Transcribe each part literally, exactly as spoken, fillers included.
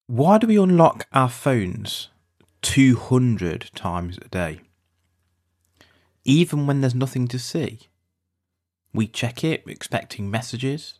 Why do we unlock our phones two hundred times a day? Even when there's nothing to see. We check it, expecting messages,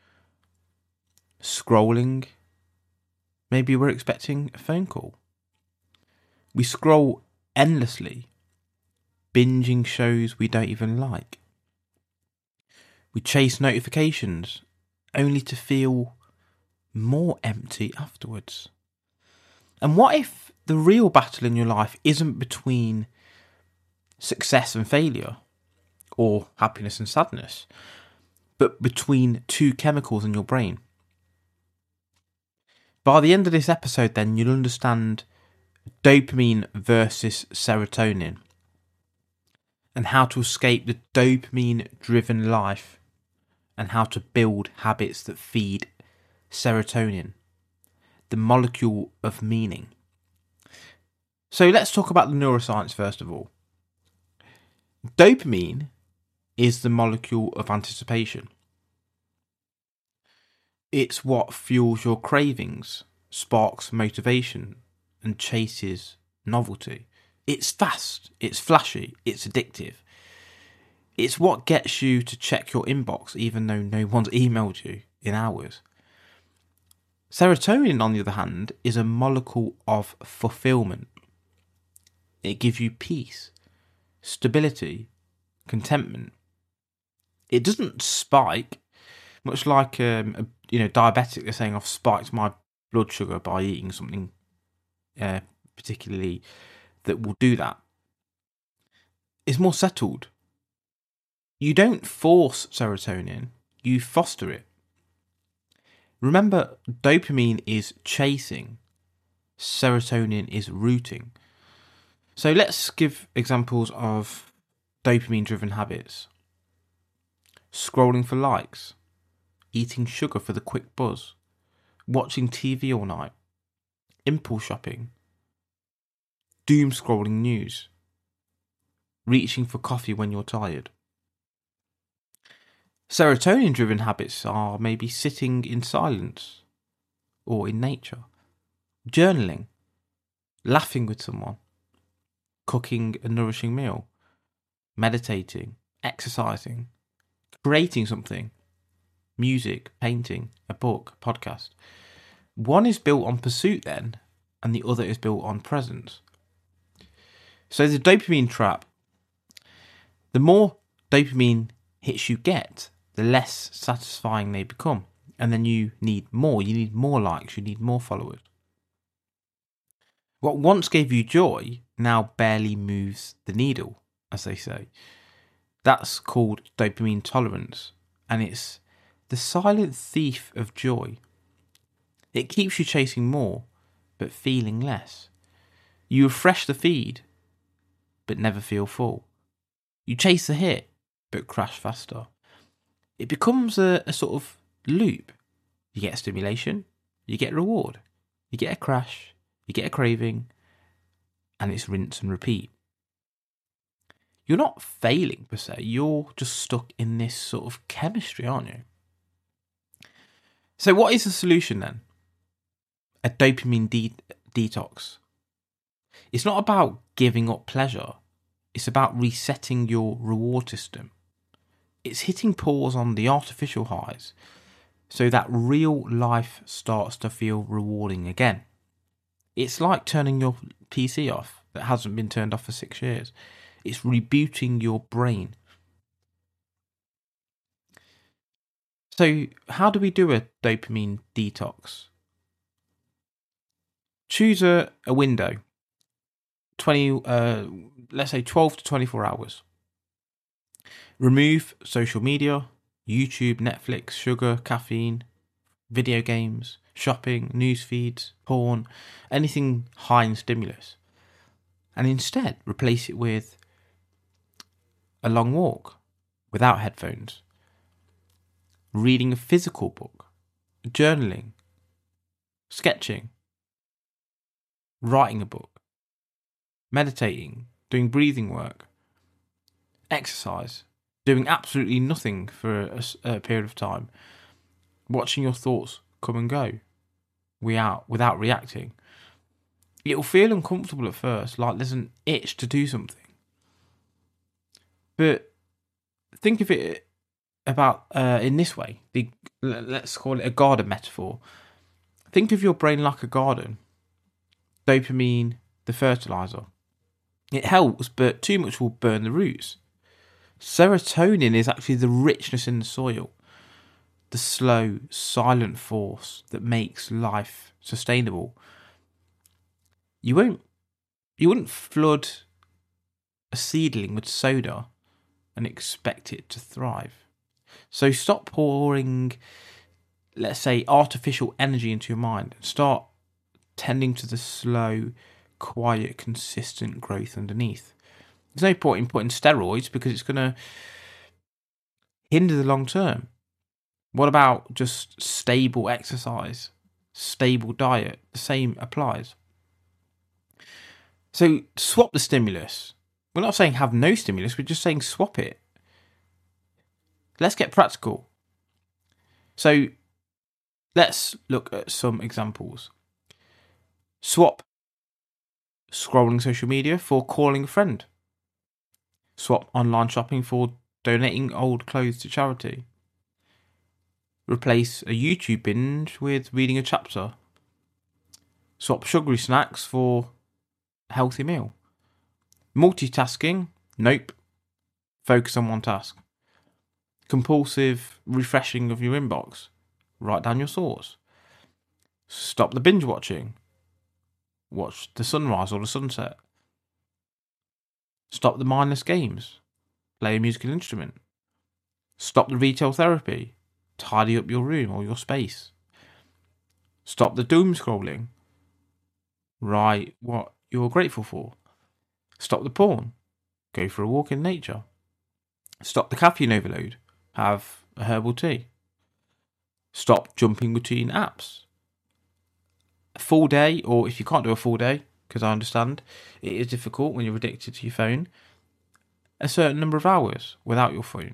scrolling. Maybe we're expecting a phone call. We scroll endlessly, binging shows we don't even like. We chase notifications only to feel more empty afterwards. And what if the real battle in your life isn't between success and failure, or happiness and sadness, but between two chemicals in your brain? By the end of this episode, then, you'll understand dopamine versus serotonin and how to escape the dopamine-driven life and how to build habits that feed serotonin, the molecule of meaning. So let's talk about the neuroscience first of all. Dopamine is the molecule of anticipation. It's what fuels your cravings, sparks motivation, and chases novelty. It's fast, it's flashy, it's addictive. It's what gets you to check your inbox even though no one's emailed you in hours. Serotonin, on the other hand, is a molecule of fulfillment. It gives you peace, stability, contentment. It doesn't spike, much like um, a you know diabetic. They're saying I've spiked my blood sugar by eating something uh, particularly that will do that. It's more settled. You don't force serotonin, you foster it. Remember, dopamine is chasing, serotonin is rooting. So let's give examples of dopamine-driven habits. Scrolling for likes, eating sugar for the quick buzz, watching T V all night, impulse shopping, doom scrolling news, reaching for coffee when you're tired. Serotonin-driven habits are maybe sitting in silence or in nature, journaling, laughing with someone, cooking a nourishing meal, meditating, exercising, creating something, music, painting, a book, a podcast. One is built on pursuit then, and the other is built on presence. So the dopamine trap, the more dopamine hits you get, the less satisfying they become. And then you need more. You need more likes. You need more followers. What once gave you joy now barely moves the needle, as they say. That's called dopamine tolerance. And it's the silent thief of joy. It keeps you chasing more, but feeling less. You refresh the feed, but never feel full. You chase the hit, but crash faster. It becomes a, a sort of loop. You get stimulation, you get reward, you get a crash, you get a craving, and it's rinse and repeat. You're not failing per se, you're just stuck in this sort of chemistry, aren't you? So what is the solution then? A dopamine de- detox. It's not about giving up pleasure, it's about resetting your reward system. It's hitting pause on the artificial highs so that real life starts to feel rewarding again. It's like turning your P C off that hasn't been turned off for six years. It's rebooting your brain. So how do we do a dopamine detox? Choose a, a window, twenty, uh, let's say twelve to twenty-four hours. Remove social media, YouTube, Netflix, sugar, caffeine, video games, shopping, news feeds, porn, anything high in stimulus. And instead replace it with a long walk without headphones, reading a physical book, journaling, sketching, writing a book, meditating, doing breathing work, exercise, doing absolutely nothing for a, a period of time, watching your thoughts come and go, without, without reacting. It'll feel uncomfortable at first, like there's an itch to do something. But think of it about uh, in this way. The, let's call it a garden metaphor. Think of your brain like a garden. Dopamine, the fertilizer. It helps, but too much will burn the roots. Serotonin is actually the richness in the soil, the slow, silent force that makes life sustainable. You won't, you wouldn't flood a seedling with soda and expect it to thrive. So stop pouring, let's say, artificial energy into your mind and start tending to the slow, quiet, consistent growth underneath. There's no point in putting steroids because it's going to hinder the long term. What about just stable exercise, stable diet? The same applies. So swap the stimulus. We're not saying have no stimulus, we're just saying swap it. Let's get practical. So let's look at some examples. Swap scrolling social media for calling a friend. Swap online shopping for donating old clothes to charity. Replace a YouTube binge with reading a chapter. Swap sugary snacks for a healthy meal. Multitasking? Nope. Focus on one task. Compulsive refreshing of your inbox? Write down your thoughts. Stop the binge watching. Watch the sunrise or the sunset. Stop the mindless games. Play a musical instrument. Stop the retail therapy. Tidy up your room or your space. Stop the doom scrolling. Write what you're grateful for. Stop the porn. Go for a walk in nature. Stop the caffeine overload. Have a herbal tea. Stop jumping between apps. A full day, or if you can't do a full day, because I understand it is difficult when you're addicted to your phone, a certain number of hours without your phone.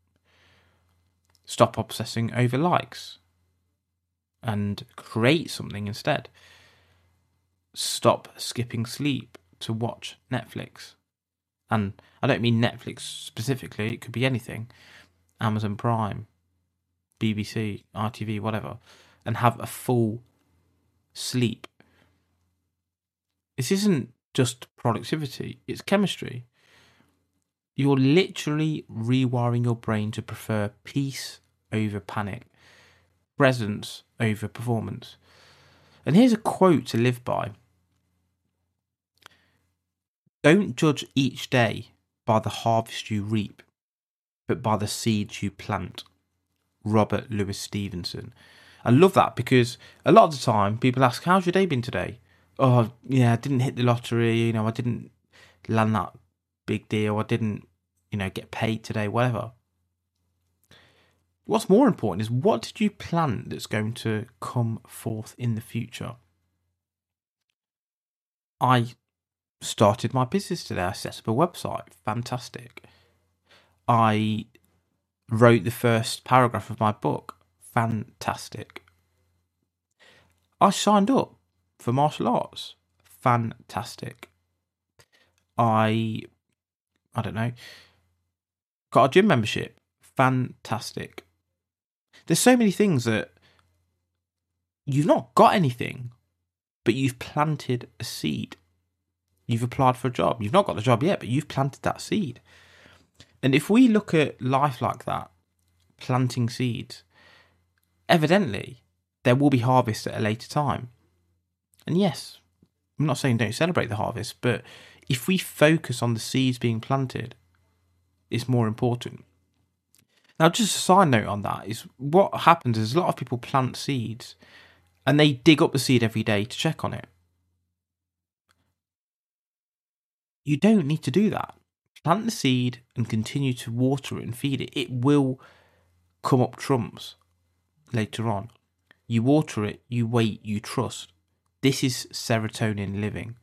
Stop obsessing over likes and create something instead. Stop skipping sleep to watch Netflix. And I don't mean Netflix specifically, it could be anything. Amazon Prime, B B C, R T V, whatever. And have a full sleep. This isn't just productivity, it's chemistry. You're literally rewiring your brain to prefer peace over panic, presence over performance. And here's a quote to live by. Don't judge each day by the harvest you reap, but by the seeds you plant. Robert Louis Stevenson. I love that because a lot of the time people ask, how's your day been today? Oh, yeah, I didn't hit the lottery, you know, I didn't land that big deal, I didn't, you know, get paid today, whatever. What's more important is what did you plant that's going to come forth in the future? I started my business today. I set up a website. Fantastic. I wrote the first paragraph of my book. Fantastic. I signed up for martial arts. Fantastic. I, I don't know, got a gym membership. Fantastic. There's so many things that you've not got anything, but you've planted a seed. You've applied for a job. You've not got the job yet, but you've planted that seed. And if we look at life like that, planting seeds, evidently there will be harvest at a later time. And yes, I'm not saying don't celebrate the harvest, but if we focus on the seeds being planted, it's more important. Now, just a side note on that is what happens is a lot of people plant seeds and they dig up the seed every day to check on it. You don't need to do that. Plant the seed and continue to water it and feed it. It will come up trumps later on. You water it, you wait, you trust. This is serotonin living.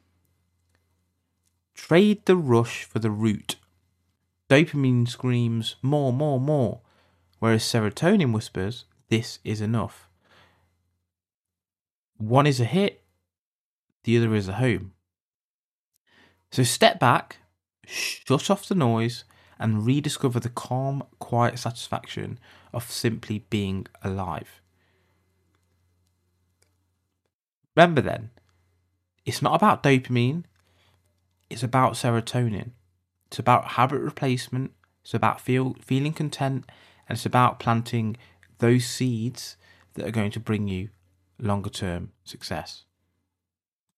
Trade the rush for the root. Dopamine screams more, more, more, whereas serotonin whispers, this is enough. One is a hit, the other is a home. So step back, shut off the noise, and rediscover the calm, quiet satisfaction of simply being alive. Remember then, it's not about dopamine, it's about serotonin. It's about habit replacement, it's about feel, feeling content, and it's about planting those seeds that are going to bring you longer term success.